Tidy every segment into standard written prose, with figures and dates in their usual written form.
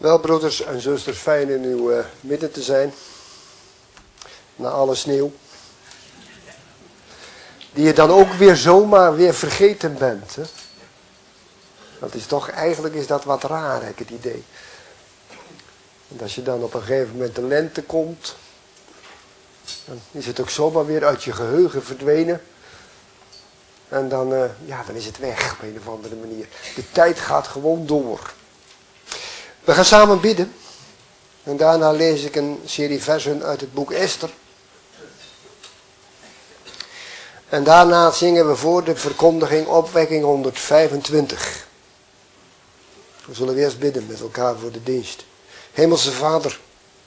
Wel, broeders en zusters, fijn in uw midden te zijn. Na alle sneeuw. Die je dan ook weer zomaar weer vergeten bent. Hè? Dat is toch, eigenlijk is dat wat raar, heb ik het idee. En als je dan op een gegeven moment de lente komt, dan is het ook zomaar weer uit je geheugen verdwenen. En dan, dan is het weg op een of andere manier. De tijd gaat gewoon door. We gaan samen bidden. En daarna lees ik een serie versen uit het boek Esther. En daarna zingen we voor de verkondiging opwekking 125. We zullen eerst bidden met elkaar voor de dienst. Hemelse Vader,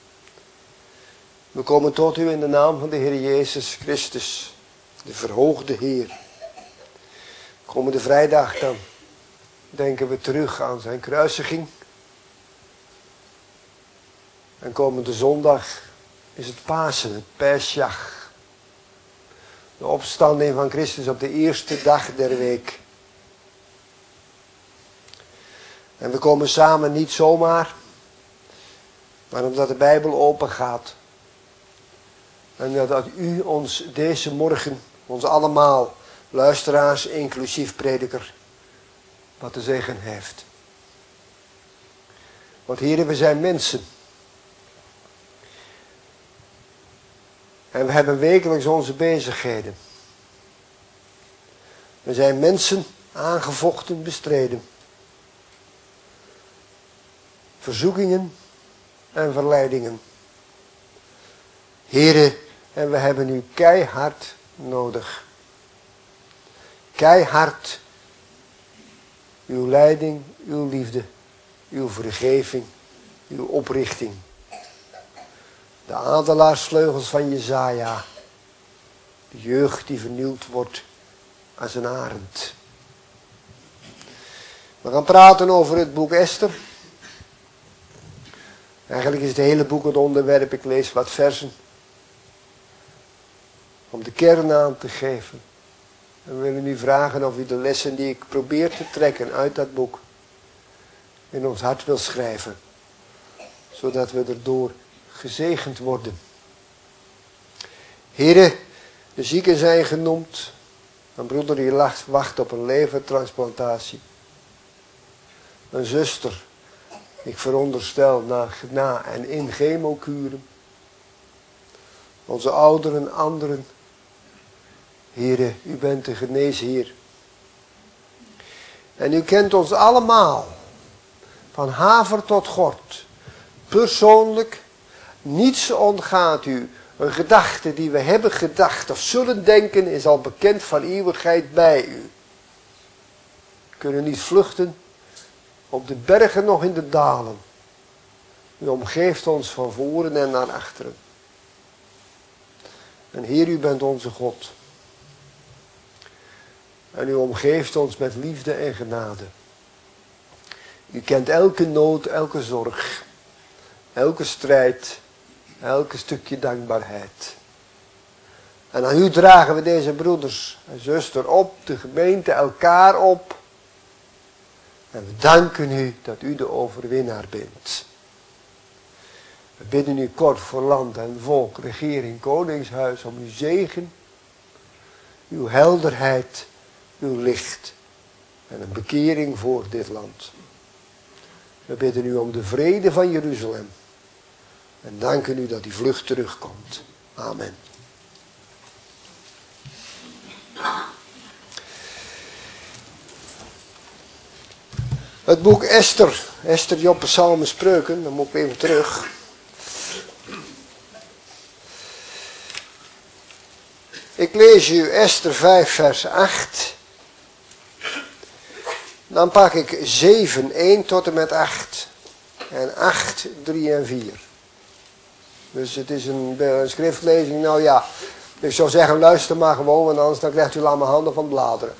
we komen tot u in de naam van de Heer Jezus Christus, de verhoogde Heer. Komende vrijdag dan denken we terug aan zijn kruisiging. En komende zondag is het Pasen, het Pesjach. De opstanding van Christus op de eerste dag der week. En we komen samen niet zomaar, maar omdat de Bijbel open gaat. En dat u ons deze morgen, ons allemaal, luisteraars inclusief prediker, wat te zeggen heeft. Want heren, we zijn mensen. En we hebben wekelijks onze bezigheden. We zijn mensen, aangevochten, bestreden. Verzoekingen en verleidingen. Heren, en we hebben u keihard nodig. Keihard uw leiding, uw liefde, uw vergeving, uw oprichting. De adelaarsvleugels van Jesaja. De jeugd die vernieuwd wordt als een arend. We gaan praten over het boek Esther. Eigenlijk is het hele boek het onderwerp. Ik lees wat versen. Om de kern aan te geven. En we willen u vragen of u de lessen die ik probeer te trekken uit dat boek in ons hart wil schrijven. Zodat we erdoor gezegend worden. Heren, de zieken zijn genoemd. Een broeder die wacht op een levertransplantatie. Een zuster, ik veronderstel na en in chemokuren. Onze ouderen, anderen. Heren, u bent de geneesheer. En u kent ons allemaal. Van haver tot gort. Persoonlijk. Niets ontgaat u. Een gedachte die we hebben gedacht of zullen denken is al bekend van eeuwigheid bij u. We kunnen niet vluchten. Op de bergen nog in de dalen. U omgeeft ons van voren en naar achteren. En Heer, u bent onze God. En u omgeeft ons met liefde en genade. U kent elke nood, elke zorg. Elke strijd. Elke stukje dankbaarheid. En aan u dragen we deze broeders en zuster op, de gemeente, elkaar op. En we danken u dat u de overwinnaar bent. We bidden u kort voor land en volk, regering, koningshuis om uw zegen, uw helderheid, uw licht en een bekering voor dit land. We bidden u om de vrede van Jeruzalem en danken u dat die vlug terugkomt. Amen. Het boek Esther. Esther, Job, Psalmen, Spreuken. Dan moet ik even terug. Ik lees u Esther 5 vers 8. Dan pak ik 7, 1 tot en met 8. En 8, 3 en 4. Dus het is een schriftlezing. Nou ja, ik zou zeggen luister maar gewoon. Want anders dan krijgt u allemaal handen van bladeren.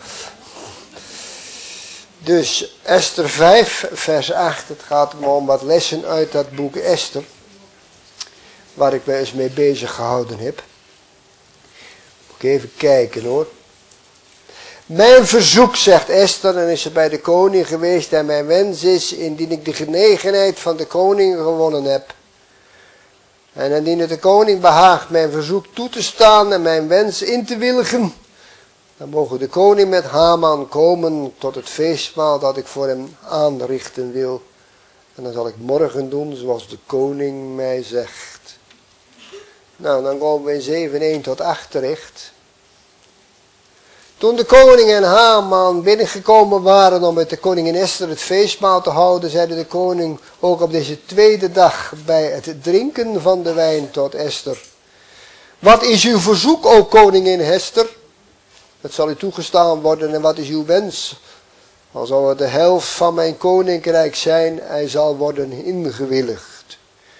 Dus Esther 5 vers 8. Het gaat om wat lessen uit dat boek Esther. Waar ik me eens mee bezig gehouden heb. Moet ik even kijken hoor. Mijn verzoek, zegt Esther, en is ze bij de koning geweest, en mijn wens is, indien ik de genegenheid van de koning gewonnen heb, en indien het de koning behaagt mijn verzoek toe te staan en mijn wens in te willigen, dan mogen de koning met Haman komen tot het feestmaal dat ik voor hem aanrichten wil. En dan zal ik morgen doen zoals de koning mij zegt. Nou, dan komen we in 7:1 tot 8 terecht. Toen de koning en Haman binnengekomen waren om met de koningin Esther het feestmaal te houden, zeide de koning ook op deze tweede dag bij het drinken van de wijn tot Esther: Wat is uw verzoek, o koningin Esther? Het zal u toegestaan worden, en wat is uw wens? Al zou het de helft van mijn koninkrijk zijn, hij zal worden ingewilligd.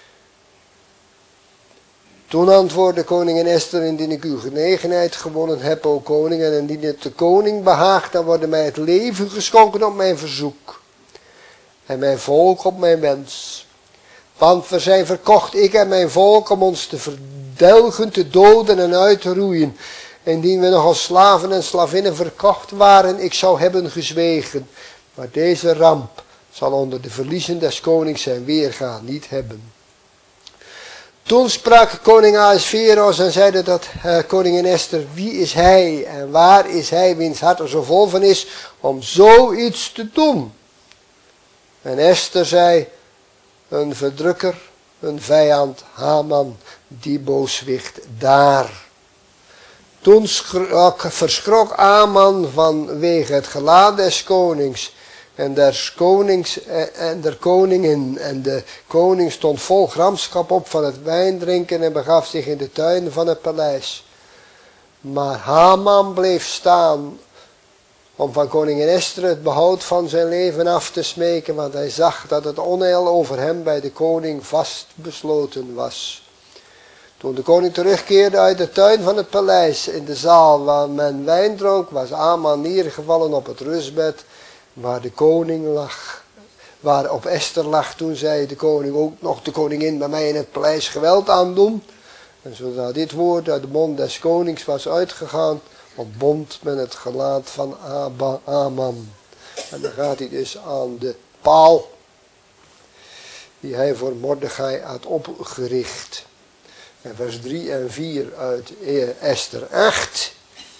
Toen antwoordde koningin Esther: Indien ik uw genegenheid gewonnen heb, o koning, en indien het de koning behaagt, dan worden mij het leven geschonken op mijn verzoek, en mijn volk op mijn wens. Want we zijn verkocht, ik en mijn volk, om ons te verdelgen, te doden en uit te roeien. Indien we nog als slaven en slavinnen verkocht waren, ik zou hebben gezwegen. Maar deze ramp zal onder de verliezen des konings zijn weerga niet hebben. Toen sprak koning Ahasveros en zeide tot koningin Esther: Wie is hij en waar is hij wiens hart er zo vol van is om zoiets te doen? En Esther zei: Een verdrukker, een vijand, Haman, die booswicht daar. Toen verschrok Haman vanwege het gelaat des konings en der koningin. En de koning stond vol gramschap op van het wijndrinken en begaf zich in de tuin van het paleis. Maar Haman bleef staan om van koningin Esther het behoud van zijn leven af te smeken, want hij zag dat het onheil over hem bij de koning vast besloten was. Toen de koning terugkeerde uit de tuin van het paleis in de zaal waar men wijn dronk, was Haman neergevallen op het rustbed waar de koning lag, waar op Esther lag. Toen zei de koning ook nog de koningin bij mij in het paleis geweld aandoen. En zodra dit woord uit de mond des konings was uitgegaan, ontbond men het gelaat van Haman. En dan gaat hij dus aan de paal die hij voor Mordechai had opgericht. En vers 3 en 4 uit Esther 8.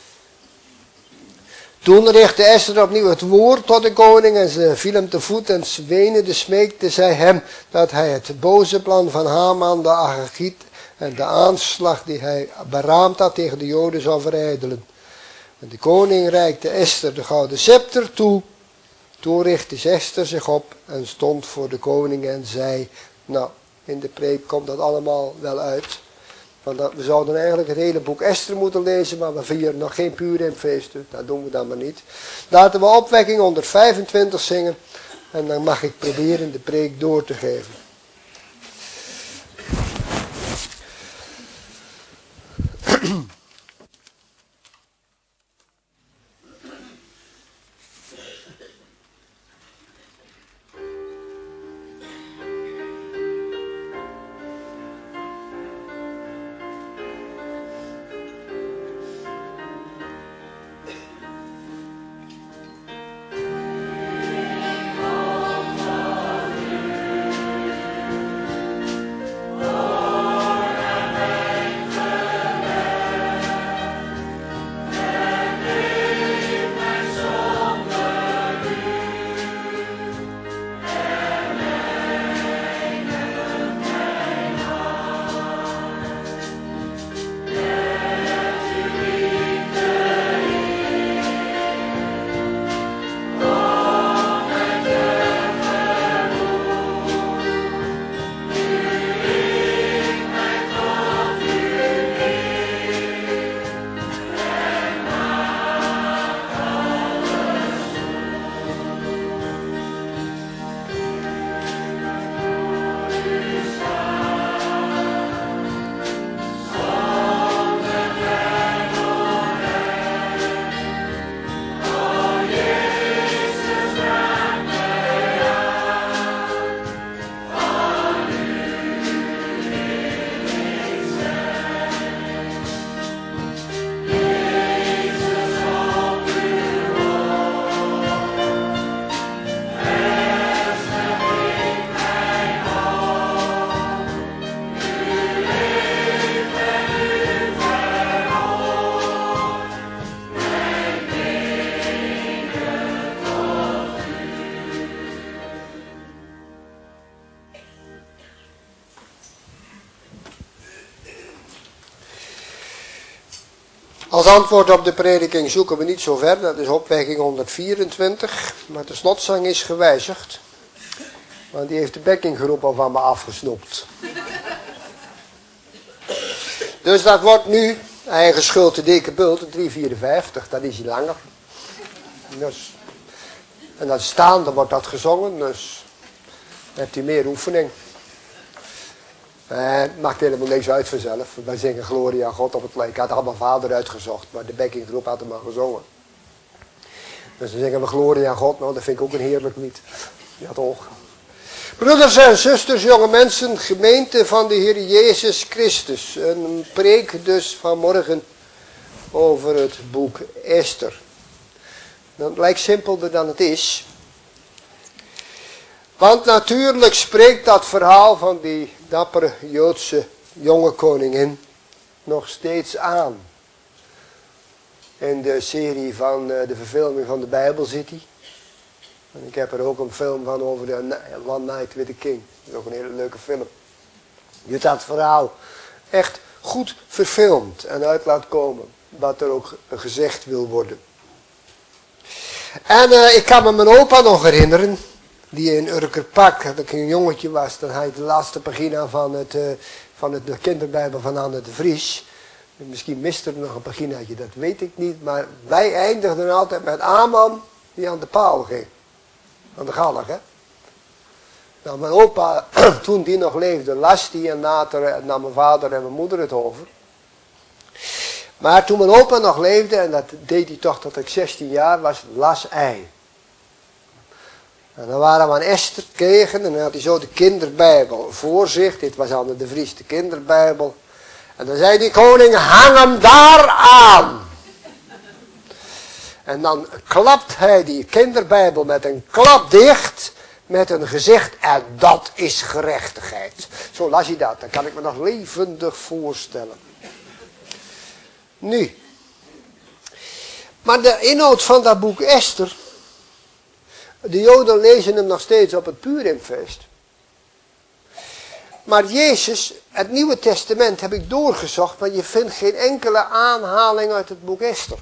Toen richtte Esther opnieuw het woord tot de koning en ze viel hem te voet en wenende smeekte zij hem dat hij het boze plan van Haman de Agagiet en de aanslag die hij beraamd had tegen de Joden zou verijdelen. En de koning reikte Esther de gouden scepter toe. Toen richtte Esther zich op en stond voor de koning en zei, nou, in de preek komt dat allemaal wel uit. Want we zouden eigenlijk het hele boek Esther moeten lezen, maar we vieren nog geen Purimfeest, dus dat doen we dan maar niet. Laten we opwekking 125 zingen en dan mag ik proberen de preek door te geven. Als antwoord op de prediking zoeken we niet zo ver, dat is opwekking 124. Maar de slotzang is gewijzigd. Want die heeft de bekkinggroep al van me afgesnoept. Dus dat wordt nu, eigen schuld te dikke bult, 354, dat is hij langer. Dus, en dat staande wordt dat gezongen, dus dan hebt u meer oefening. Het maakt helemaal niks uit vanzelf. Wij zingen Gloria aan God op het lijk. Ik had allemaal vader uitgezocht, maar de bekkinggroep had hem al gezongen. Dus dan zingen we Gloria aan God, nou dat vind ik ook een heerlijk lied. Ja toch. Broeders en zusters, jonge mensen, gemeente van de Heer Jezus Christus. Een preek dus vanmorgen over het boek Esther. Dat lijkt simpelder dan het is. Want natuurlijk spreekt dat verhaal van die dappere Joodse jonge koningin nog steeds aan. In de serie van de verfilming van de Bijbel zit hij. En ik heb er ook een film van over de One Night with the King. Dat is ook een hele leuke film. Die dat verhaal echt goed verfilmt en uit laat komen. Wat er ook gezegd wil worden. En ik kan me mijn opa nog herinneren. Die in Urkerpak, dat ik een jongetje was. Dan had je de laatste pagina van de kinderbijbel van Anne de Vries. Misschien miste er nog een paginaatje, dat weet ik niet. Maar wij eindigden altijd met Aman die aan de paal ging. Aan de galg, hè. Nou, mijn opa, toen die nog leefde, las die en later nam mijn vader en mijn moeder het over. Maar toen mijn opa nog leefde, en dat deed hij toch tot ik 16 jaar was, las hij. En dan waren we aan Esther tegen en dan had hij zo de kinderbijbel voor zich. Dit was Anne de Vries, de kinderbijbel. En dan zei die koning, hang hem daar aan. En dan klapt hij die kinderbijbel met een klap dicht, met een gezicht, en dat is gerechtigheid. Zo las hij dat, dat kan ik me nog levendig voorstellen. Nu, maar de inhoud van dat boek Esther, de Joden lezen hem nog steeds op het Purimfeest. Maar Jezus, het Nieuwe Testament heb ik doorgezocht, maar je vindt geen enkele aanhaling uit het boek Esther.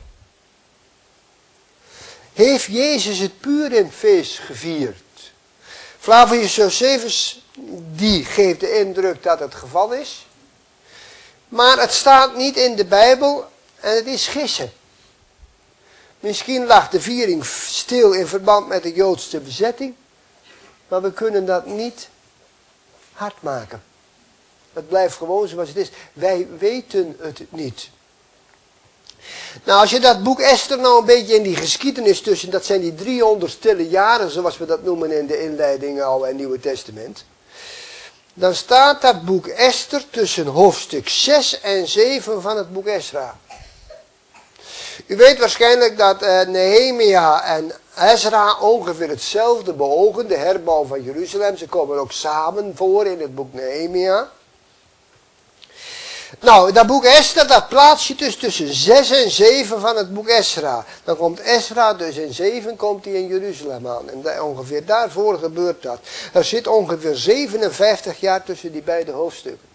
Heeft Jezus het Purimfeest gevierd? Flavius Josephus, die geeft de indruk dat het geval is. Maar het staat niet in de Bijbel en het is gissen. Misschien lag de viering stil in verband met de Joodse bezetting. Maar we kunnen dat niet hard maken. Het blijft gewoon zoals het is. Wij weten het niet. Nou, als je dat boek Esther nou een beetje in die geschiedenis tussen, dat zijn die 300 stille jaren, zoals we dat noemen in de inleiding Oude en Nieuwe Testament. Dan staat dat boek Esther tussen hoofdstuk 6 en 7 van het boek Ezra. U weet waarschijnlijk dat Nehemia en Ezra ongeveer hetzelfde beogen, de herbouw van Jeruzalem. Ze komen ook samen voor in het boek Nehemia. Nou, dat boek Esther, dat plaats je dus tussen 6 en 7 van het boek Ezra. Dan komt Ezra, dus in 7 komt hij in Jeruzalem aan. En ongeveer daarvoor gebeurt dat. Er zit ongeveer 57 jaar tussen die beide hoofdstukken.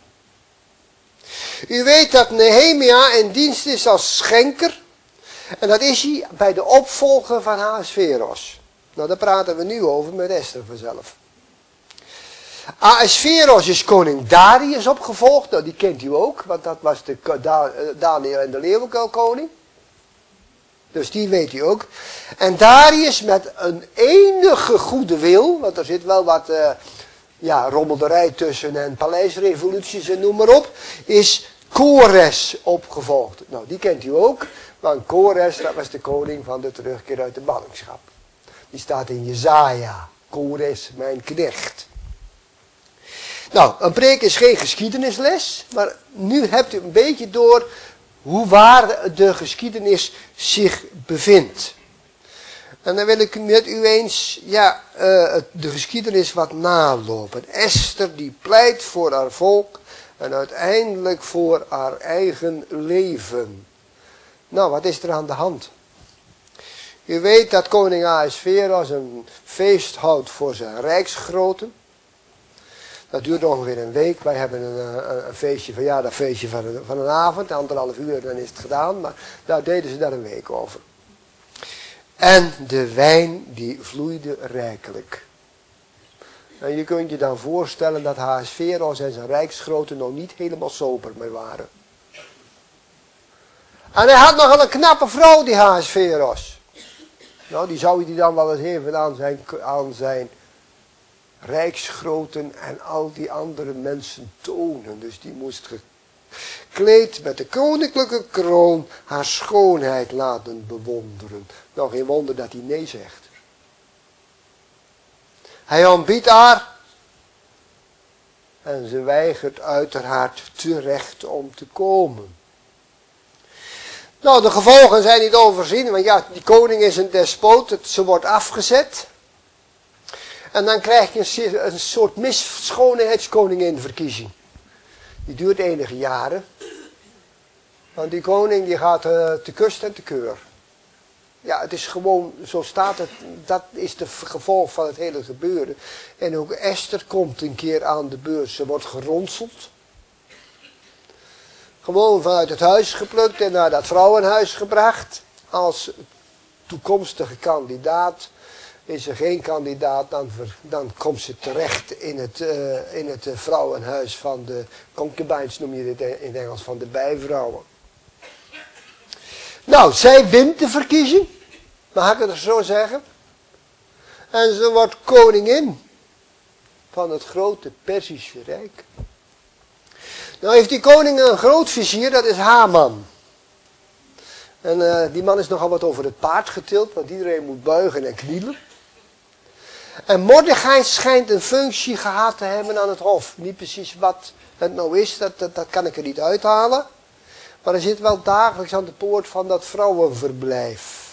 U weet dat Nehemia in dienst is als schenker. En dat is hij bij de opvolger van Ahasveros. Nou, daar praten we nu over met Esther vanzelf. Ahasveros is koning Darius opgevolgd. Nou, die kent u ook, want dat was de Daniel en de leeuwenkuil koning. Dus die weet u ook. En Darius met een enige goede wil, want er zit wel wat rommelderij tussen en paleisrevoluties en noem maar op, is Kores opgevolgd. Nou, die kent u ook, want Kores, dat was de koning van de terugkeer uit de ballingschap. Die staat in Jesaja. Kores, mijn knecht. Nou, een preek is geen geschiedenisles, maar nu hebt u een beetje door hoe waar de geschiedenis zich bevindt. En dan wil ik met u eens de geschiedenis wat nalopen. Esther die pleit voor haar volk en uiteindelijk voor haar eigen leven. Nou, wat is er aan de hand? U weet dat koning Ahasveros een feest houdt voor zijn rijksgroten. Dat duurt ongeveer een week. Wij hebben een feestje, verjaardagfeestje van een avond, 1,5 uur, dan is het gedaan. Maar daar deden ze daar een week over. En de wijn die vloeide rijkelijk. En je kunt je dan voorstellen dat Ahasveros en zijn rijksgroten nog niet helemaal sober meer waren. En hij had nogal een knappe vrouw, die Ahasveros. Nou, die zou hij dan wel eens even aan zijn rijksgroten en al die andere mensen tonen. Dus die moest gekleed met de koninklijke kroon haar schoonheid laten bewonderen. Nou, geen wonder dat hij nee zegt. Hij ontbiedt haar. En ze weigert uiteraard terecht om te komen. Nou, de gevolgen zijn niet overzien. Want ja, die koning is een despoot. Ze wordt afgezet. En dan krijg je een soort schoonheidskoningin-verkiezing. Die duurt enige jaren. Want die koning die gaat te kust en te keur. Ja, het is gewoon, zo staat het, dat is de gevolg van het hele gebeuren. En ook Esther komt een keer aan de beurt. Ze wordt geronseld. Gewoon vanuit het huis geplukt en naar dat vrouwenhuis gebracht. Als toekomstige kandidaat. Is er geen kandidaat, dan komt ze terecht in het vrouwenhuis van de concubines, noem je dit in het Engels, van de bijvrouwen. Nou, zij wint de verkiezing, mag ik het zo zeggen. En ze wordt koningin van het grote Perzische Rijk. Nou heeft die koning een grootvizier, dat is Haman. En die man is nogal wat over het paard getild, want iedereen moet buigen en knielen. En Mordechai schijnt een functie gehad te hebben aan het hof. Niet precies wat het nou is, dat kan ik er niet uithalen. Maar hij zit wel dagelijks aan de poort van dat vrouwenverblijf.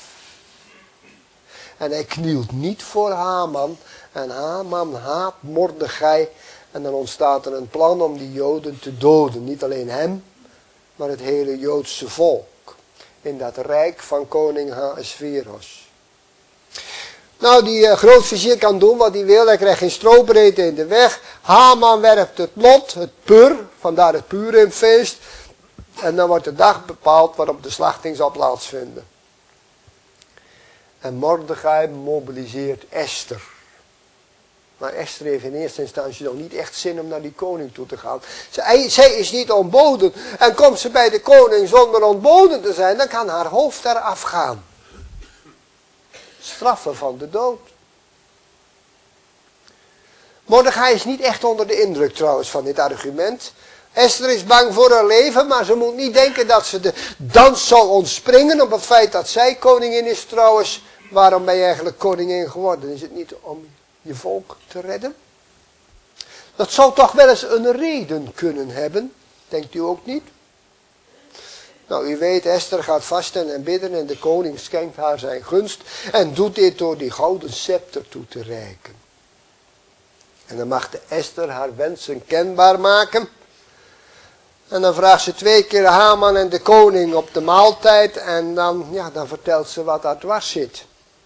En hij knielt niet voor Haman. En Haman haat Mordechai. En dan ontstaat er een plan om die Joden te doden. Niet alleen hem, maar het hele Joodse volk. In dat rijk van koning Ahasveros. Nou, die grootvizier kan doen wat hij wil. Hij krijgt geen stroopbreten in de weg. Haman werpt het lot, het pur, vandaar het Purimfeest. En dan wordt de dag bepaald waarop de slachting zal plaatsvinden. En Mordechai mobiliseert Esther. Maar Esther heeft in eerste instantie nog niet echt zin om naar die koning toe te gaan. Zij is niet ontboden. En komt ze bij de koning zonder ontboden te zijn, dan kan haar hoofd eraf gaan. Straffen van de dood. Mordechai is niet echt onder de indruk trouwens van dit argument. Esther is bang voor haar leven, maar ze moet niet denken dat ze de dans zal ontspringen op het feit dat zij koningin is trouwens. Waarom ben je eigenlijk koningin geworden? Is het niet om je volk te redden? Dat zou toch wel eens een reden kunnen hebben, denkt u ook niet? Nou, u weet, Esther gaat vasten en bidden en de koning schenkt haar zijn gunst en doet dit door die gouden scepter toe te reiken. En dan mag de Esther haar wensen kenbaar maken. En dan vraagt ze 2 keer Haman en de koning op de maaltijd en dan vertelt ze wat daar dwars zit.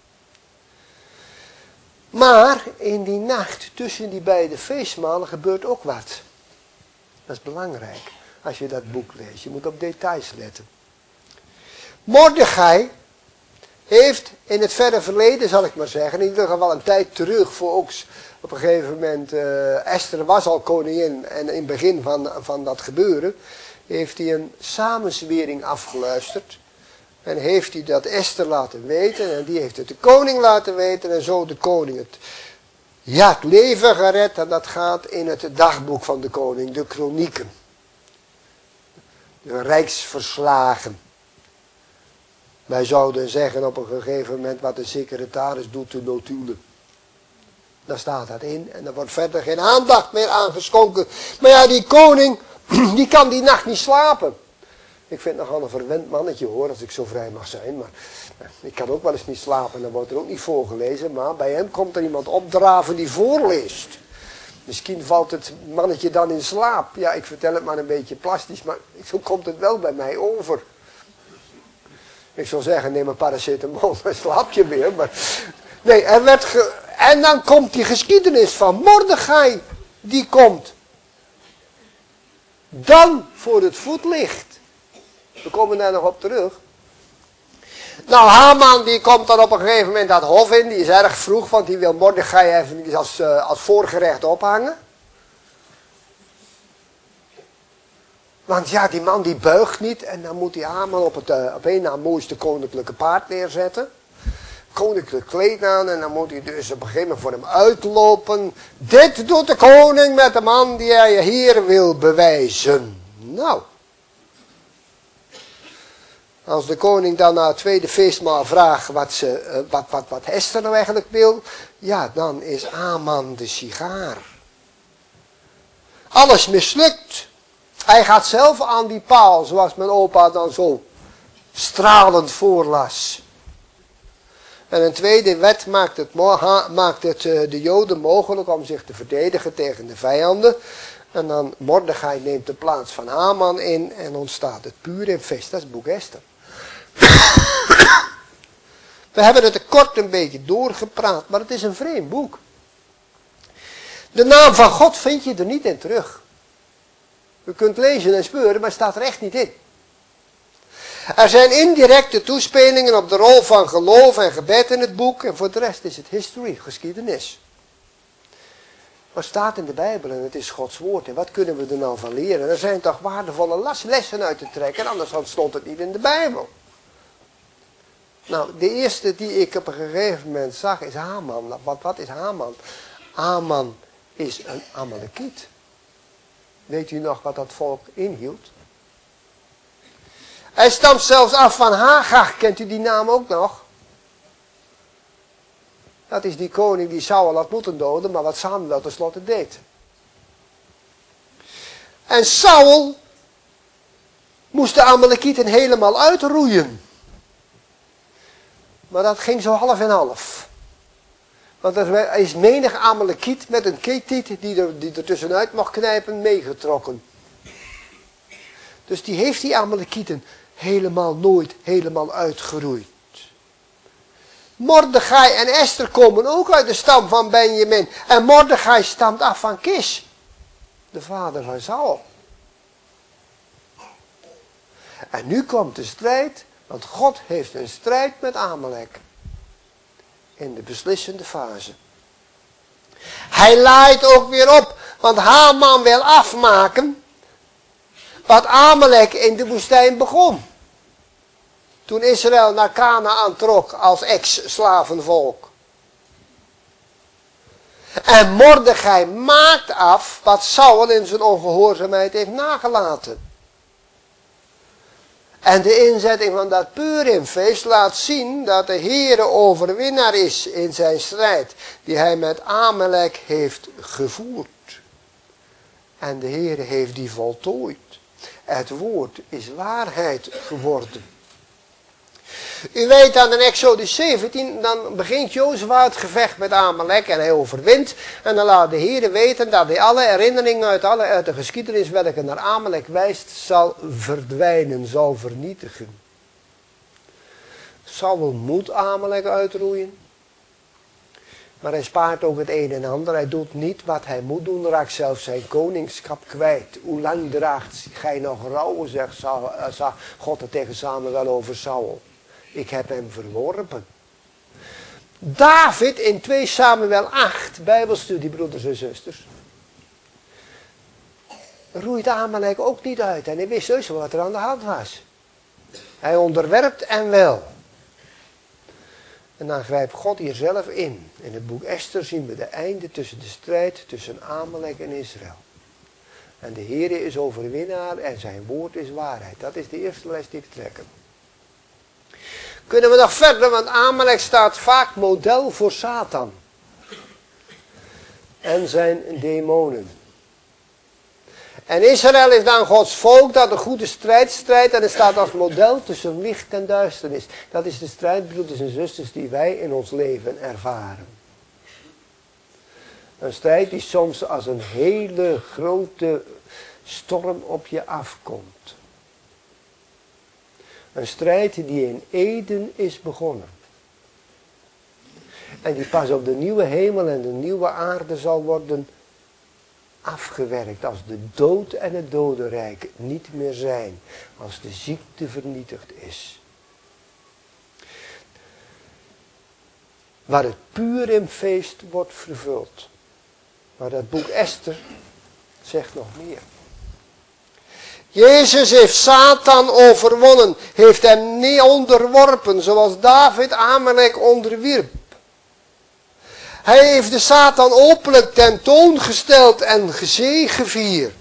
Maar in die nacht tussen die beide feestmalen gebeurt ook wat. Dat is belangrijk als je dat boek leest. Je moet op details letten. Mordechai heeft in het verre verleden, zal ik maar zeggen, in ieder geval een tijd terug, voor ook op een gegeven moment, Esther was al koningin en in het begin van dat gebeuren, heeft hij een samenzwering afgeluisterd. En heeft hij dat Esther laten weten en die heeft het de koning laten weten en zo de koning het leven gered. En dat gaat in het dagboek van de koning, de kronieken. De rijksverslagen. Wij zouden zeggen op een gegeven moment wat de secretaris doet, de notulen. Daar staat dat in en er wordt verder geen aandacht meer aan geschonken. Maar ja, die koning, die kan die nacht niet slapen. Ik vind het nogal een verwend mannetje hoor, als ik zo vrij mag zijn. Maar ik kan ook wel eens niet slapen, dan wordt er ook niet voorgelezen. Maar bij hem komt er iemand opdraven die voorleest. Misschien valt het mannetje dan in slaap. Ja, ik vertel het maar een beetje plastisch, maar zo komt het wel bij mij over. Ik zou zeggen, neem een paracetamol, dan slaap je weer. Maar nee, en dan komt die geschiedenis van Mordechai. die komt dan voor het voetlicht. We komen daar nog op terug. Nou, Haman die komt dan op een gegeven moment dat hof in. Die is erg vroeg, want die wil Mordechai even als voorgerecht ophangen. Want ja, die man die buigt niet. En dan moet die Haman op een na mooiste koninklijke paard neerzetten. Koninklijk kleed aan. En dan moet hij dus op een gegeven moment voor hem uitlopen. Dit doet de koning met de man die hij hier wil bewijzen. Nou. Als de koning dan na het tweede feestmaal vraagt wat Esther nou eigenlijk wil. Ja, dan is Haman de sigaar. Alles mislukt. Hij gaat zelf aan die paal, zoals mijn opa dan zo stralend voorlas. En een tweede wet maakt het de Joden mogelijk om zich te verdedigen tegen de vijanden. En dan Mordechai neemt de plaats van Haman in en ontstaat het Purimfeest. Dat is het boek Esther. We hebben het er kort een beetje doorgepraat, maar het is een vreemd boek. De naam van God vind je er niet in terug. U kunt lezen en speuren, maar het staat er echt niet in. Er zijn indirecte toespelingen op de rol van geloof en gebed in het boek. En voor de rest is het history, geschiedenis. Maar het staat in de Bijbel en het is Gods woord. En wat kunnen we er nou van leren? Er zijn toch waardevolle lessen uit te trekken. Anders stond het niet in de Bijbel. Nou, de eerste die ik op een gegeven moment zag is Haman. Wat is Haman? Haman is een Amalekiet. Weet u nog wat dat volk inhield? Hij stamt zelfs af van Hagar. Kent u die naam ook nog? Dat is die koning die Saul had moeten doden, maar wat Samuel tenslotte deed. En Saul moest de Amalekieten helemaal uitroeien. Maar dat ging zo half en half. Want er is menig Amalekiet met een ketiet die er tussenuit mag knijpen meegetrokken. Dus die heeft die Amalekieten nooit helemaal uitgeroeid. Mordechai en Esther komen ook uit de stam van Benjamin. En Mordechai stamt af van Kish, de vader van Saul. En nu komt de strijd, want God heeft een strijd met Amalek. In de beslissende fase. Hij laait ook weer op, want Haman wil afmaken wat Amalek in de woestijn begon. Toen Israël naar Kanaan trok als ex-slavenvolk. En Mordechai maakt af wat Saul in zijn ongehoorzaamheid heeft nagelaten. En de inzetting van dat Purimfeest laat zien dat de Heere overwinnaar is in zijn strijd die hij met Amalek heeft gevoerd. En de Heere heeft die voltooid. Het woord is waarheid geworden. U weet dat in Exodus 17, dan begint Jozua het gevecht met Amalek en hij overwint. En dan laat de Heere weten dat hij alle herinneringen uit de geschiedenis welke naar Amalek wijst, zal verdwijnen, zal vernietigen. Saul moet Amalek uitroeien. Maar hij spaart ook het een en ander. Hij doet niet wat hij moet doen, raakt zelfs zijn koningschap kwijt. Hoe lang draagt gij nog rouwen, zegt God er tegen Samuel over Saul. Ik heb hem verworpen. David in 2 Samuel 8, Bijbelstudie broeders en zusters, roeit Amalek ook niet uit. En hij wist heus wel wat er aan de hand was. Hij onderwerpt en wel. En dan grijpt God hier zelf in. In het boek Esther zien we de einde tussen de strijd tussen Amalek en Israël. En de Heere is overwinnaar en zijn woord is waarheid. Dat is de eerste les die we trekken. Kunnen we nog verder, want Amalek staat vaak model voor Satan. En zijn demonen. En Israël is dan Gods volk dat de goede strijd strijdt. En het staat als model tussen licht en duisternis. Dat is de strijd, broeders en zusters, die wij in ons leven ervaren. Een strijd die soms als een hele grote storm op je afkomt. Een strijd die in Eden is begonnen. En die pas op de nieuwe hemel en de nieuwe aarde zal worden afgewerkt, als de dood en het dodenrijk niet meer zijn, als de ziekte vernietigd is. Waar het Purimfeest wordt vervuld. Maar dat boek Esther zegt nog meer. Jezus heeft Satan overwonnen, heeft hem niet onderworpen, zoals David Amalek onderwierp. Hij heeft de Satan openlijk tentoongesteld en gezegevierd.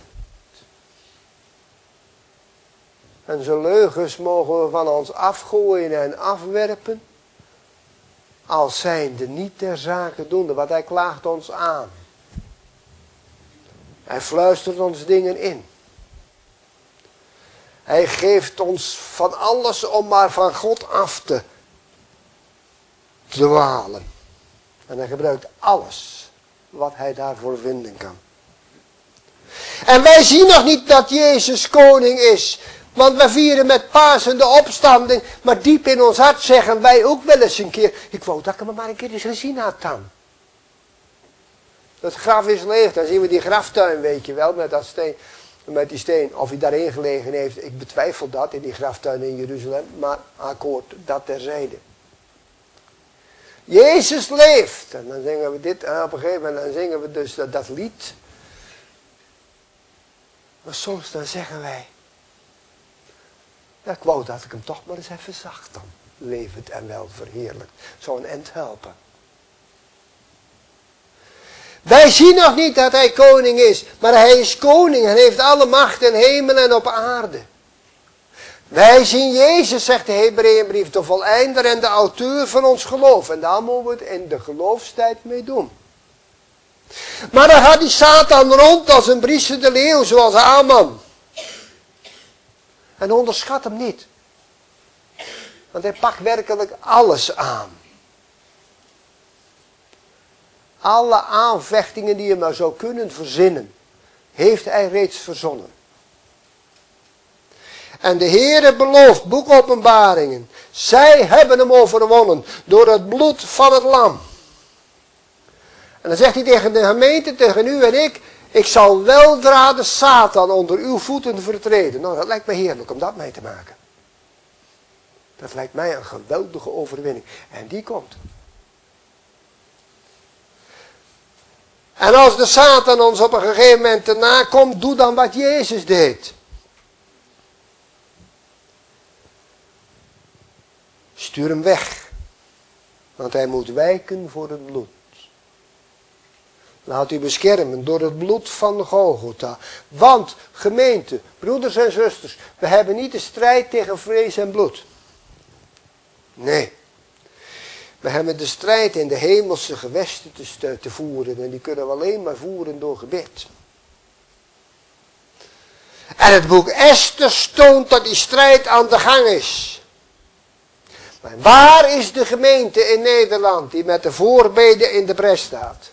En zijn leugens mogen we van ons afgooien en afwerpen, als zijnde niet ter zake doende, want hij klaagt ons aan. Hij fluistert ons dingen in. Hij geeft ons van alles om maar van God af te dwalen. En hij gebruikt alles wat hij daarvoor vinden kan. En wij zien nog niet dat Jezus koning is. Want we vieren met Pasen de opstanding. Maar diep in ons hart zeggen wij ook wel eens een keer. Ik wou dat ik hem maar een keer eens gezien had dan. Het graf is leeg. Dan zien we die graftuin, weet je wel. Met die steen. Of hij daarin gelegen heeft. Ik betwijfel dat in die graftuin in Jeruzalem. Maar akkoord, dat terzijde. Jezus leeft. En dan zingen we dit. En op een gegeven moment dan zingen we dus dat lied. Maar soms dan zeggen wij. Ja, ik wou dat ik hem toch maar eens even zag dan. Levend en wel verheerlijkt. Zou een end helpen. Wij zien nog niet dat hij koning is. Maar hij is koning en heeft alle macht in hemel en op aarde. Wij zien Jezus, zegt de Hebreeënbrief, de voleinder en de auteur van ons geloof. En daar moeten we het in de geloofstijd mee doen. Maar dan gaat die Satan rond als een briesende leeuw, zoals Haman. En onderschat hem niet. Want hij pakt werkelijk alles aan. Alle aanvechtingen die je maar zou kunnen verzinnen, heeft hij reeds verzonnen. En de Heere belooft, boek Openbaringen, zij hebben hem overwonnen door het bloed van het lam. En dan zegt hij tegen de gemeente, tegen u en ik zal weldra de Satan onder uw voeten vertreden. Nou, dat lijkt me heerlijk om dat mee te maken. Dat lijkt mij een geweldige overwinning. En die komt. En als de Satan ons op een gegeven moment erna komt, doe dan wat Jezus deed. Stuur hem weg. Want hij moet wijken voor het bloed. Laat u beschermen door het bloed van Golgotha. Want, gemeente, broeders en zusters, we hebben niet de strijd tegen vlees en bloed. Nee. We hebben de strijd in de hemelse gewesten te voeren. En die kunnen we alleen maar voeren door gebed. En het boek Esther toont dat die strijd aan de gang is. Maar waar is de gemeente in Nederland die met de voorbeden in de bres staat?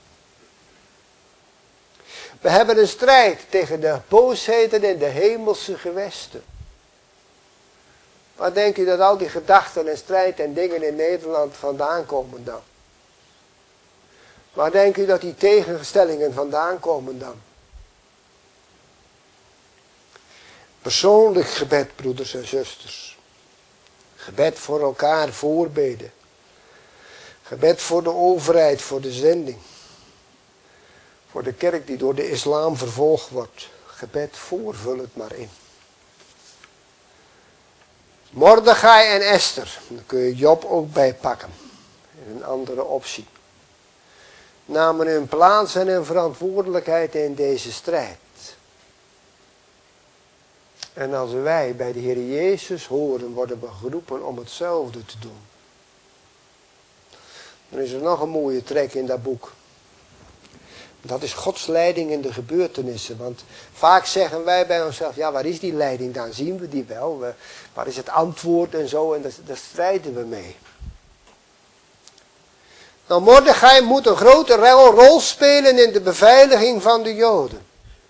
We hebben een strijd tegen de boosheden in de hemelse gewesten. Waar denk je dat al die gedachten en strijd en dingen in Nederland vandaan komen dan? Waar denk je dat die tegenstellingen vandaan komen dan? Persoonlijk gebed, broeders en zusters. Gebed voor elkaar, voorbeden. Gebed voor de overheid, voor de zending. Voor de kerk die door de islam vervolgd wordt. Gebed voor, vul het maar in. Mordechai en Esther. Daar kun je Job ook bij pakken. Een andere optie. Namen hun plaats en hun verantwoordelijkheid in deze strijd. En als wij bij de Heer Jezus horen, worden we geroepen om hetzelfde te doen. Dan is er nog een mooie trek in dat boek. Dat is Gods leiding in de gebeurtenissen. Want vaak zeggen wij bij onszelf, ja, waar is die leiding dan? Zien we die wel? Waar is het antwoord en zo? En daar strijden we mee. Nou, Mordechai moet een grote rol spelen in de beveiliging van de Joden.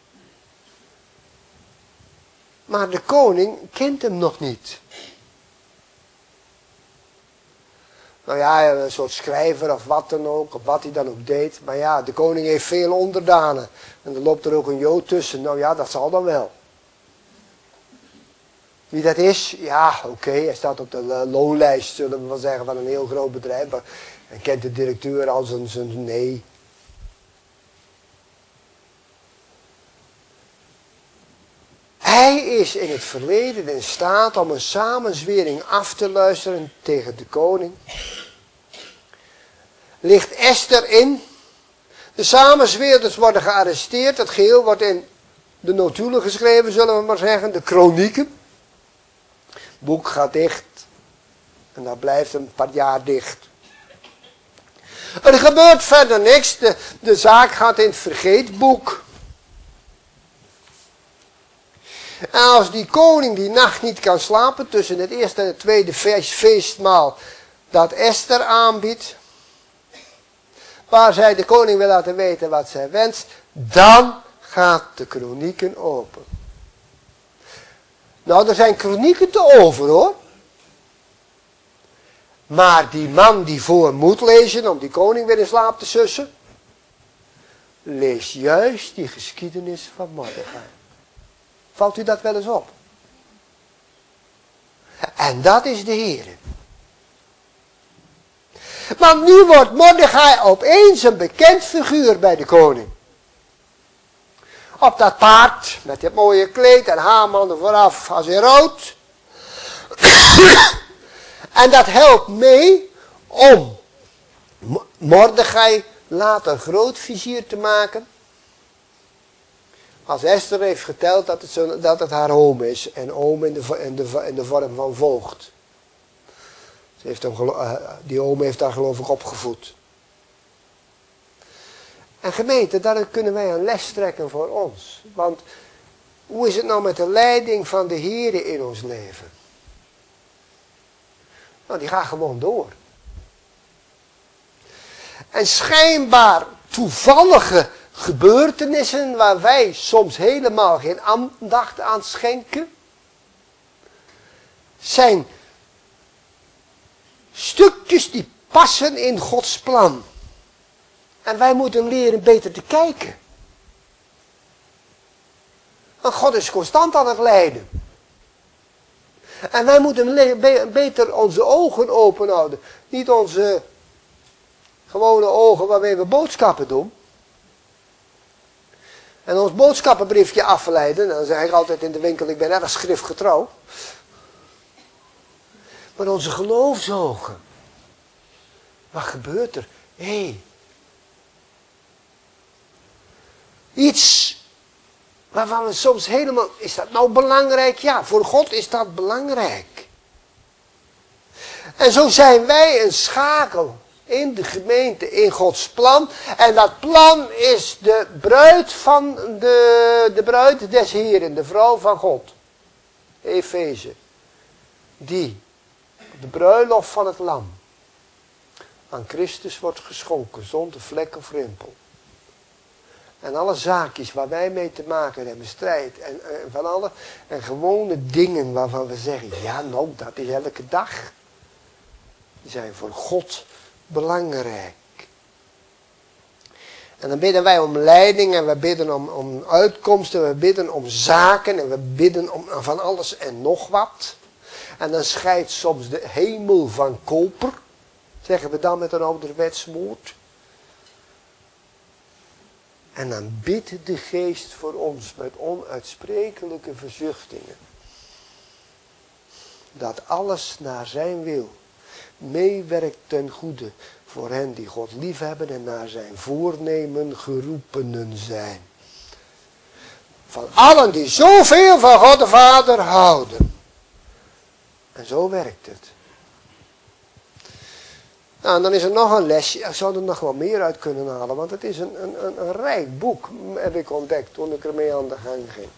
Maar de koning kent hem nog niet. Nou ja, een soort schrijver of wat dan ook, of wat hij dan ook deed. Maar ja, de koning heeft veel onderdanen. En er loopt er ook een Jood tussen. Nou ja, dat zal dan wel. Wie dat is? Ja, oké, hij staat op de loonlijst, zullen we wel zeggen, van een heel groot bedrijf. Maar hij kent de directeur als zijn nee. Hij is in het verleden in staat om een samenzwering af te luisteren tegen de koning. Ligt Esther in. De samenzweerders worden gearresteerd. Het geheel wordt in de notulen geschreven, zullen we maar zeggen. De kronieken. Het boek gaat dicht. En dat blijft een paar jaar dicht. Er gebeurt verder niks. De zaak gaat in het vergeetboek. En als die koning die nacht niet kan slapen tussen het eerste en het tweede feestmaal dat Esther aanbiedt, waar zij de koning wil laten weten wat zij wenst, dan gaat de kronieken open. Nou, er zijn kronieken te over hoor. Maar die man die voor moet lezen om die koning weer in slaap te sussen, leest juist die geschiedenis van Mordechai. Valt u dat wel eens op? En dat is de Heer. Want nu wordt Mordechai opeens een bekend figuur bij de koning. Op dat paard, met dit mooie kleed en Haman er vooraf als in rood. En dat helpt mee om Mordechai later grootvizier te maken. Als Esther heeft geteld dat het haar oom is. En oom in de vorm van voogd. Ze heeft die oom heeft haar geloof ik opgevoed. En gemeente, daar kunnen wij een les trekken voor ons. Want hoe is het nou met de leiding van de Here in ons leven? Nou, die gaat gewoon door. En schijnbaar toevallige gebeurtenissen waar wij soms helemaal geen aandacht aan schenken, zijn stukjes die passen in Gods plan. En wij moeten leren beter te kijken. Want God is constant aan het leiden. En wij moeten beter onze ogen open houden. Niet onze gewone ogen waarmee we boodschappen doen. En ons boodschappenbriefje afleiden. Dan zeg ik altijd in de winkel, ik ben erg schriftgetrouw. Maar onze geloofsogen. Wat gebeurt er? Iets waarvan we soms helemaal, is dat nou belangrijk? Ja, voor God is dat belangrijk. En zo zijn wij een schakel in de gemeente, in Gods plan. En dat plan is de bruid van de bruid des Heren, de vrouw van God. Efeze. Die op de bruiloft van het lam aan Christus wordt geschonken, zonder vlek of rimpel. En alle zaakjes waar wij mee te maken hebben, strijd en van alle. En gewone dingen waarvan we zeggen, ja nou, dat is elke dag. Die zijn voor God belangrijk. En dan bidden wij om leiding en we bidden om uitkomsten, we bidden om zaken en we bidden om van alles en nog wat. En dan scheidt soms de hemel van koper, zeggen we dan met een ouderwets woord. En dan bidt de geest voor ons met onuitsprekelijke verzuchtingen. Dat alles naar zijn wil meewerkt ten goede voor hen die God liefhebben en naar zijn voornemen geroepenen zijn. Van allen die zoveel van God de Vader houden. En zo werkt het. Nou, en dan is er nog een lesje. Ik zou er nog wel meer uit kunnen halen. Want het is een rijk boek, heb ik ontdekt toen ik ermee aan de gang ging.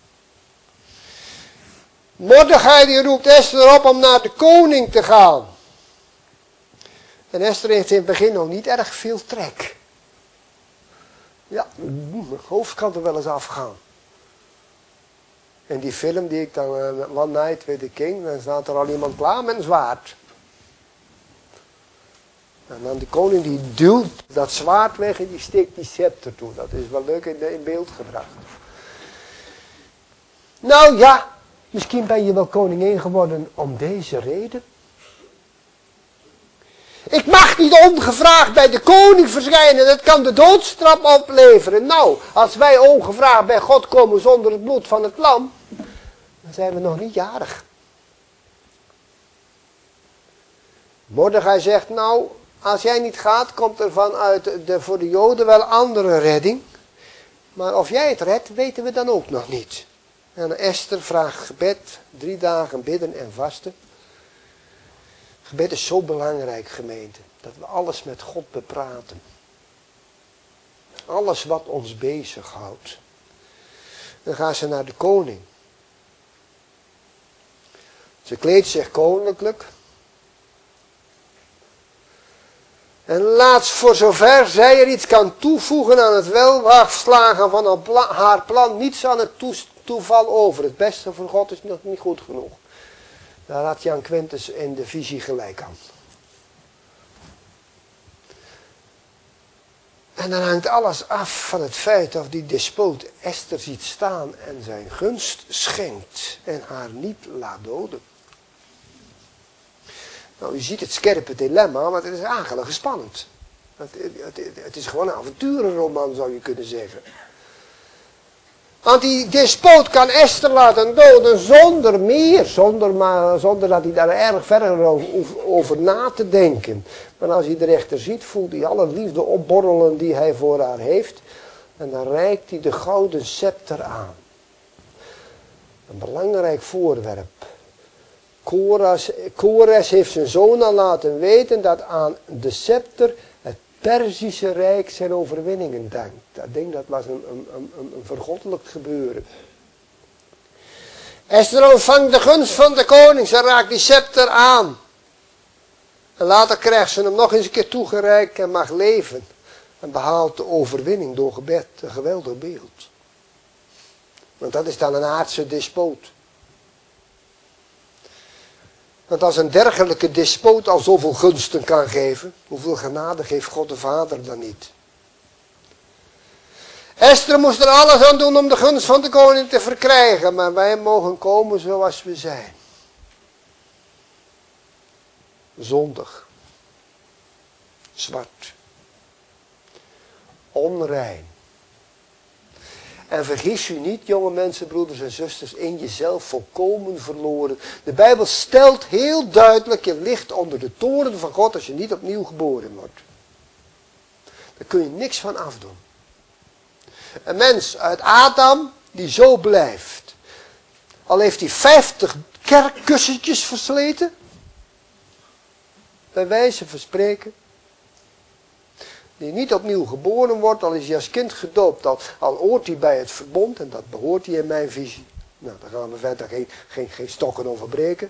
Mordechai die roept Esther op om naar de koning te gaan. En Esther heeft in het begin nog niet erg veel trek. Ja, mijn hoofd kan er wel eens afgaan. In die film die ik dan, One Night with the King, dan staat er al iemand klaar met een zwaard. En dan de koning die duwt dat zwaard weg en die steekt die scepter toe. Dat is wel leuk in beeld gebracht. Nou ja, misschien ben je wel koningin geworden om deze reden. Ik mag niet ongevraagd bij de koning verschijnen, dat kan de doodstraf opleveren. Nou, als wij ongevraagd bij God komen zonder het bloed van het lam, dan zijn we nog niet jarig. Mordechai zegt, nou, als jij niet gaat, komt er vanuit voor de Joden wel andere redding. Maar of jij het redt, weten we dan ook nog niet. En Esther vraagt gebed, 3 dagen bidden en vasten. Gebed is zo belangrijk, gemeente, dat we alles met God bepraten. Alles wat ons bezighoudt. Dan gaan ze naar de koning. Ze kleedt zich koninklijk. En laat voor zover zij er iets kan toevoegen aan het welslagen van haar plan, niets aan het toeval over. Het beste voor God is nog niet goed genoeg. Daar had Jan Quintus in de visie gelijk aan. En dan hangt alles af van het feit of die despoot Esther ziet staan en zijn gunst schenkt en haar niet laat doden. Nou, u ziet het scherpe dilemma, maar het is eigenlijk spannend. Het is gewoon een avonturenroman, zou je kunnen zeggen. Want die despoot kan Esther laten doden zonder dat hij daar erg verder over na te denken. Maar als hij de rechter ziet, voelt hij alle liefde opborrelen die hij voor haar heeft. En dan reikt hij de gouden scepter aan. Een belangrijk voorwerp. Kores heeft zijn zoon al laten weten dat aan de scepter het Perzische Rijk zijn overwinningen dankt. Dat ding dat was een vergoddelijk gebeuren. Esther ontvangt de gunst van de koning, ze raakt die scepter aan. En later krijgt ze hem nog eens een keer toegereikt en mag leven. En behaalt de overwinning door gebed, een geweldig beeld. Want dat is dan een aardse despoot. Want als een dergelijke despoot al zoveel gunsten kan geven, hoeveel genade geeft God de Vader dan niet? Esther moest er alles aan doen om de gunst van de koning te verkrijgen, maar wij mogen komen zoals we zijn. Zondig. Zwart. Onrein. En vergis u niet, jonge mensen, broeders en zusters, in jezelf volkomen verloren. De Bijbel stelt heel duidelijk, je ligt onder de toren van God als je niet opnieuw geboren wordt. Daar kun je niks van afdoen. Een mens uit Adam die zo blijft, al heeft hij 50 kerkkussentjes versleten, bij wijze van spreken, die niet opnieuw geboren wordt, al is hij als kind gedoopt, al hoort hij bij het verbond, en dat behoort hij in mijn visie. Nou, daar gaan we verder geen stokken over breken.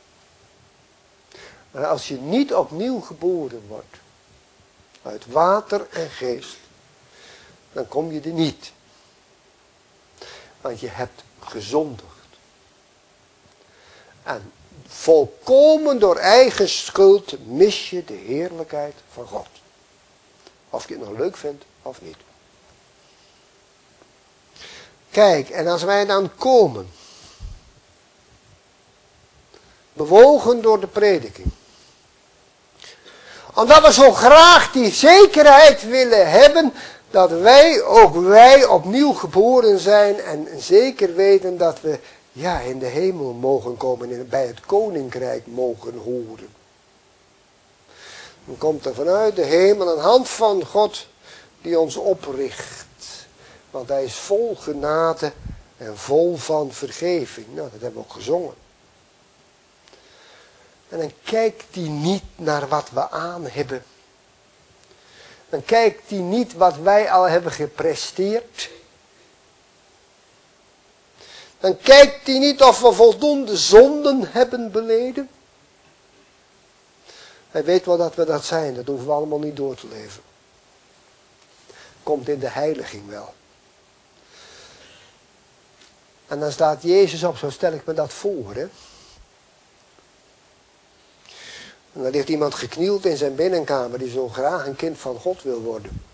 Maar als je niet opnieuw geboren wordt, uit water en geest, dan kom je er niet. Want je hebt gezondigd. En volkomen door eigen schuld mis je de heerlijkheid van God. Of je het nog leuk vindt of niet. Kijk, en als wij dan komen, bewogen door de prediking, omdat we zo graag die zekerheid willen hebben, dat ook wij opnieuw geboren zijn en zeker weten dat we in de hemel mogen komen en bij het koninkrijk mogen horen. Dan komt er vanuit de hemel een hand van God die ons opricht. Want hij is vol genade en vol van vergeving. Nou, dat hebben we ook gezongen. En dan kijkt hij niet naar wat we aan hebben. Dan kijkt hij niet wat wij al hebben gepresteerd. Dan kijkt hij niet of we voldoende zonden hebben beleden. Hij weet wel dat we dat zijn, dat hoeven we allemaal niet door te leven. Komt in de heiliging wel. En dan staat Jezus op, zo stel ik me dat voor. Hè? En er ligt iemand geknield in zijn binnenkamer die zo graag een kind van God wil worden.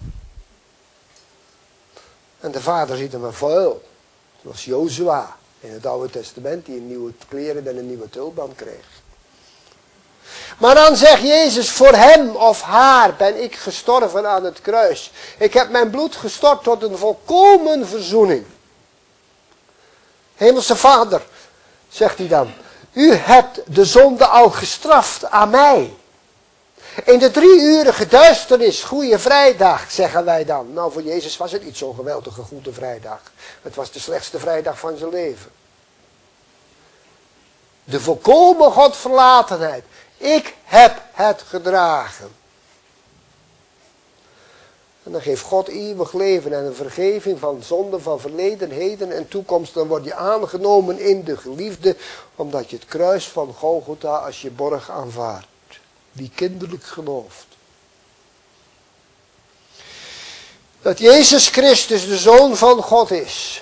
En de vader ziet hem maar vuil. Zoals Jozua in het Oude Testament die een nieuwe kleren en een nieuwe tulband kreeg. Maar dan zegt Jezus, voor hem of haar ben ik gestorven aan het kruis. Ik heb mijn bloed gestort tot een volkomen verzoening. Hemelse Vader, zegt hij dan, u hebt de zonde al gestraft aan mij. In de 3-urige duisternis, Goede Vrijdag, zeggen wij dan. Nou, voor Jezus was het niet zo'n geweldige Goede Vrijdag. Het was de slechtste vrijdag van zijn leven. De volkomen Godverlatenheid. Ik heb het gedragen. En dan geeft God eeuwig leven en een vergeving van zonde, van verleden, heden en toekomst. Dan word je aangenomen in de geliefde, omdat je het kruis van Golgotha als je borg aanvaardt. Die kinderlijk gelooft. Dat Jezus Christus de Zoon van God is.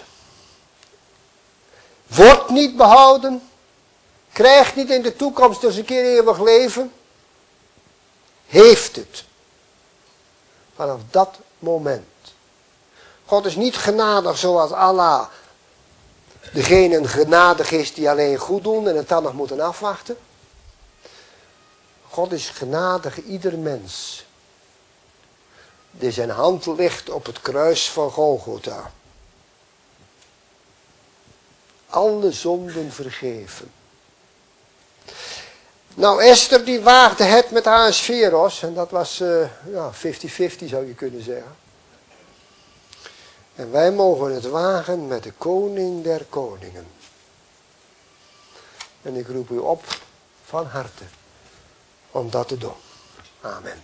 Wordt niet behouden. Krijgt niet in de toekomst eens een keer eeuwig leven. Heeft het. Vanaf dat moment. God is niet genadig zoals Allah. Degene genadig is die alleen goed doen en het dan nog moeten afwachten. God is genadig ieder mens. Die zijn hand ligt op het kruis van Golgotha. Alle zonden vergeven. Nou, Esther die waagde het met Ahasveros. En dat was 50-50 zou je kunnen zeggen. En wij mogen het wagen met de koning der koningen. En ik roep u op van harte om dat te doen. Amen.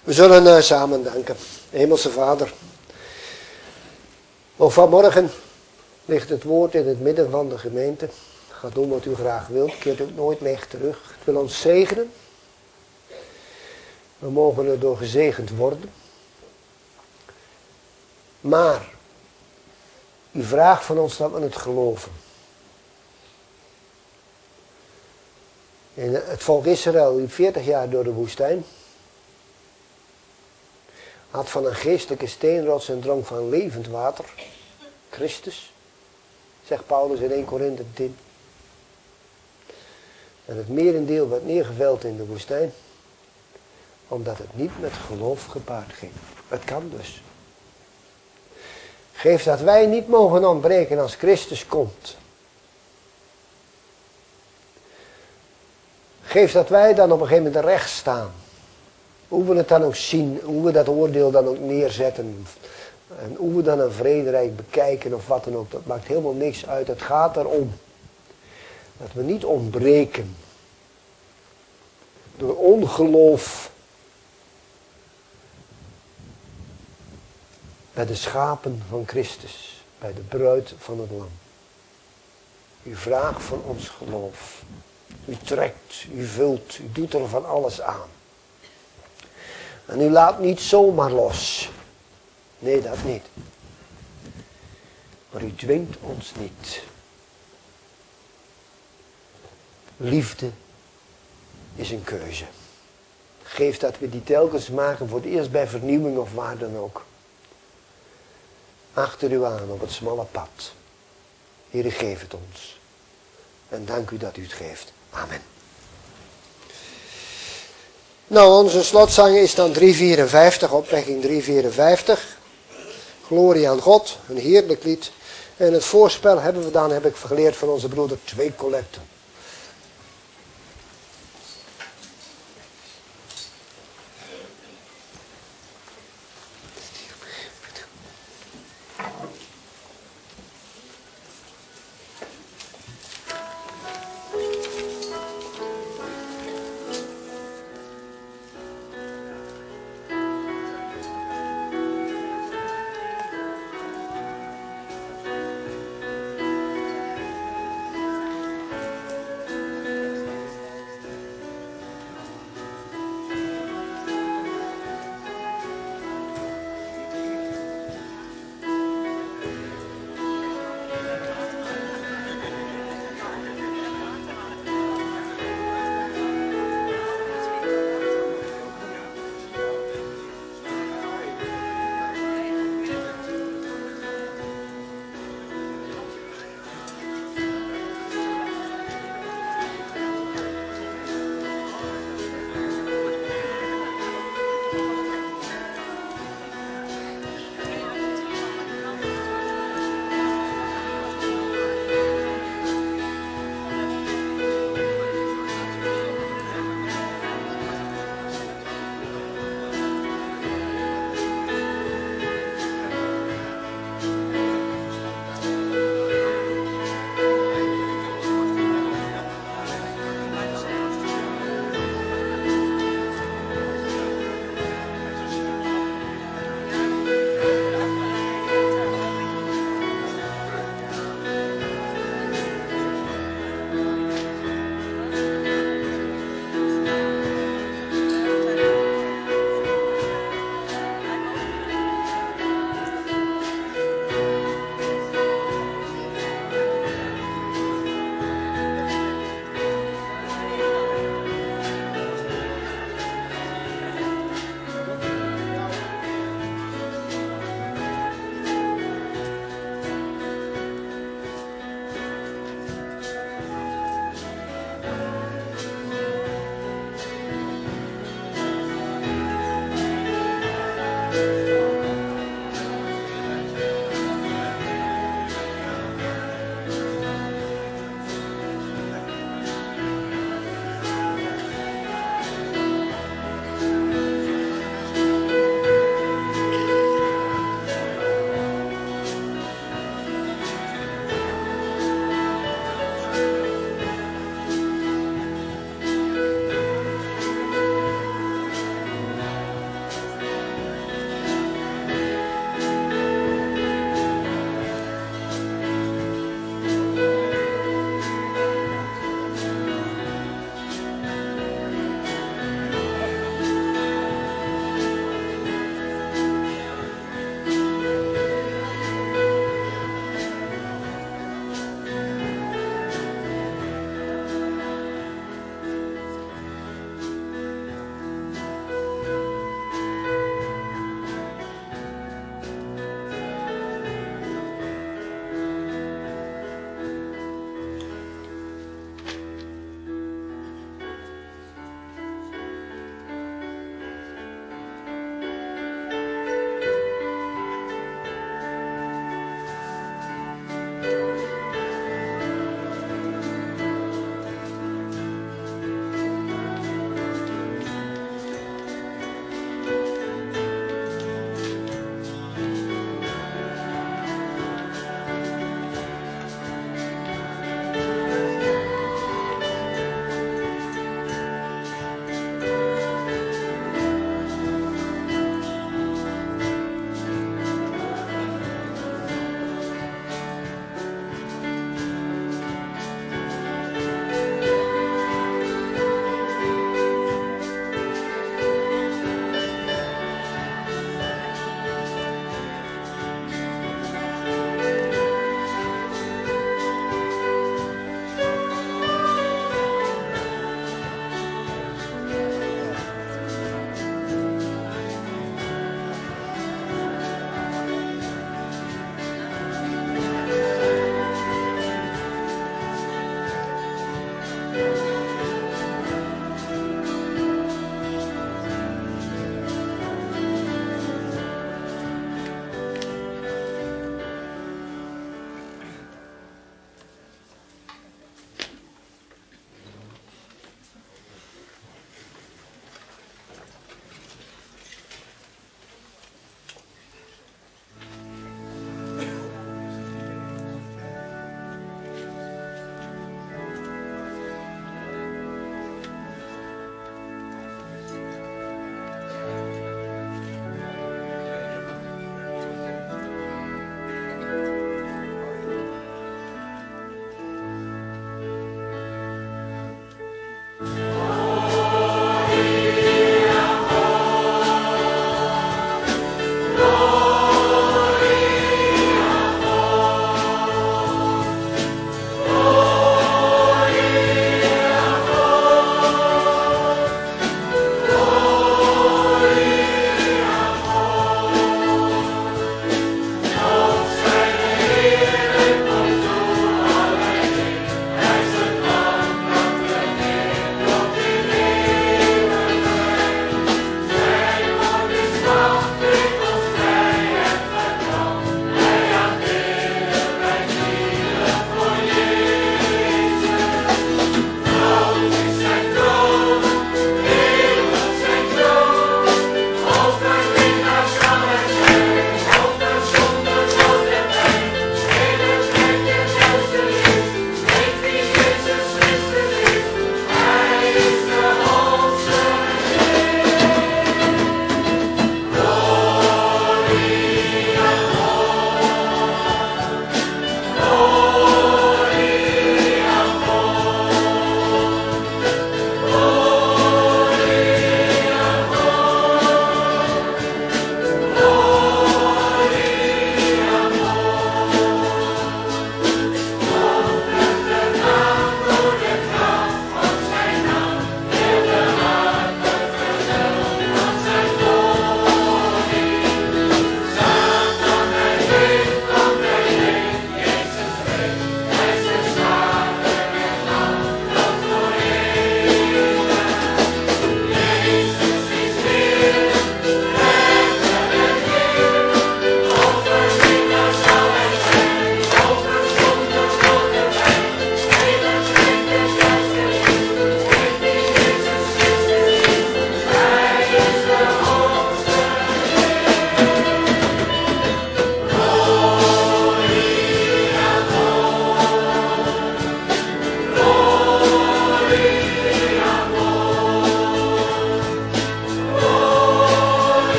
We zullen samen danken. Hemelse Vader. Ook vanmorgen ligt het woord in het midden van de gemeente. Ga doen wat u graag wilt. Keert ook nooit leeg terug. Het wil ons zegenen. We mogen er door gezegend worden. Maar u vraagt van ons dat we het geloven. Het volk Israël liep 40 jaar door de woestijn. Had van een geestelijke steenrots en dronk van levend water. Christus, zegt Paulus in 1 Korinthe 10. En het merendeel werd neergeveld in de woestijn. Omdat het niet met geloof gepaard ging. Het kan dus. Geef dat wij niet mogen ontbreken als Christus komt. Geef dat wij dan op een gegeven moment recht staan. Hoe we het dan ook zien, hoe we dat oordeel dan ook neerzetten. En hoe we dan een vrederijk bekijken of wat dan ook. Dat maakt helemaal niks uit. Het gaat erom dat we niet ontbreken. Door ongeloof. Bij de schapen van Christus. Bij de bruid van het lam. U vraagt van ons geloof. U trekt, u vult, u doet er van alles aan. En u laat niet zomaar los. Nee, dat niet. Maar u dwingt ons niet. Liefde is een keuze. Geef dat we die telkens maken voor het eerst bij vernieuwing of waar dan ook. Achter u aan op het smalle pad. Heere, geef het ons. En dank u dat u het geeft. Amen. Nou, onze slotzang is dan 354, opwekking 354. Glorie aan God, een heerlijk lied. En het voorspel heb ik geleerd van onze broeder 2 collecten.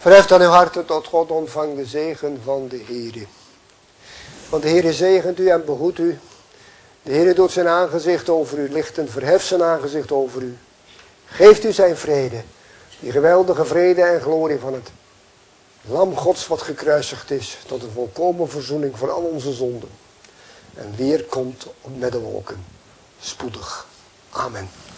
Verheft dan uw harten tot God, ontvang de zegen van de Heere. Want de Heere zegent u en behoedt u. De Heere doet zijn aangezicht over u lichten, verheft zijn aangezicht over u. Geeft u zijn vrede, die geweldige vrede en glorie van het Lam Gods wat gekruisigd is, tot een volkomen verzoening voor al onze zonden. En weer komt met de wolken, spoedig. Amen.